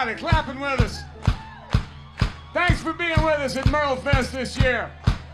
everybody clapping with us. Thanks for being with us at Merle Fest this year.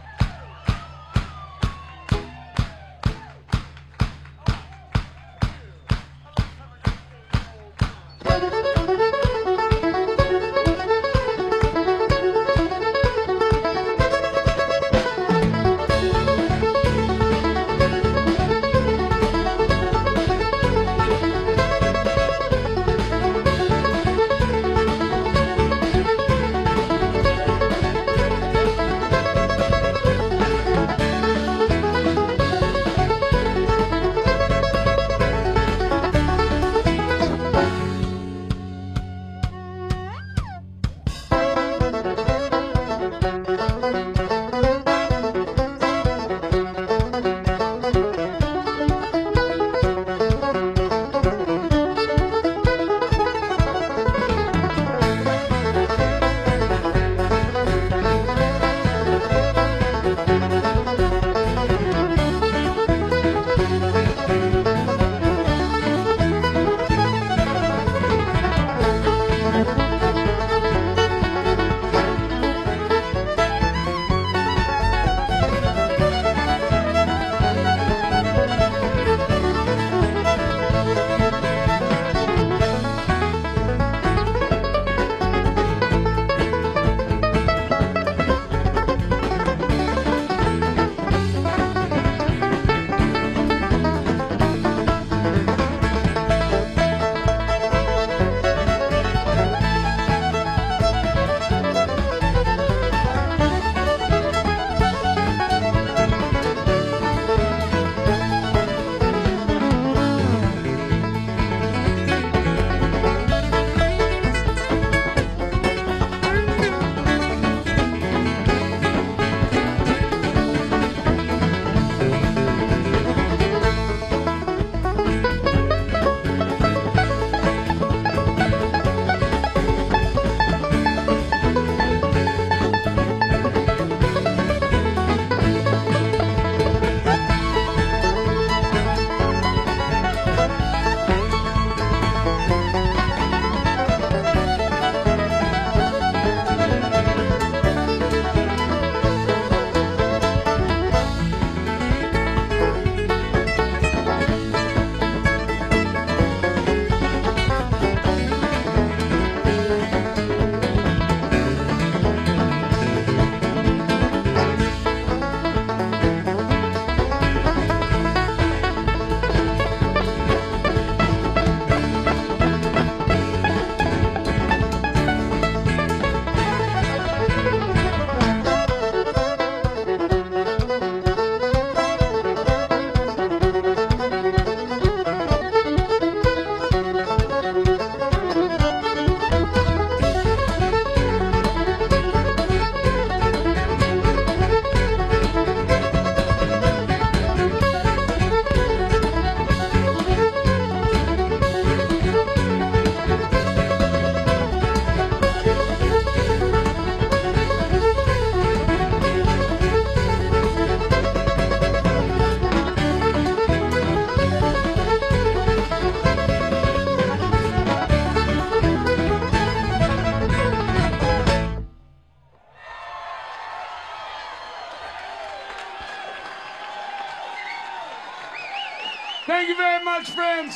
Thank you very much, friends.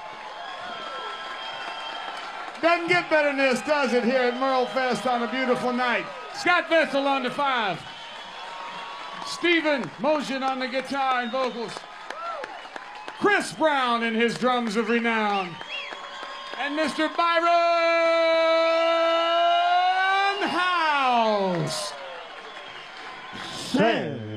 Doesn't get better than this, does it, here at Merle Fest on a beautiful night. Scott Vessel on the 5. Stephen Motion on the guitar and vocals. Chris Brown in his drums of renown. And Mr. Byron House. Sam.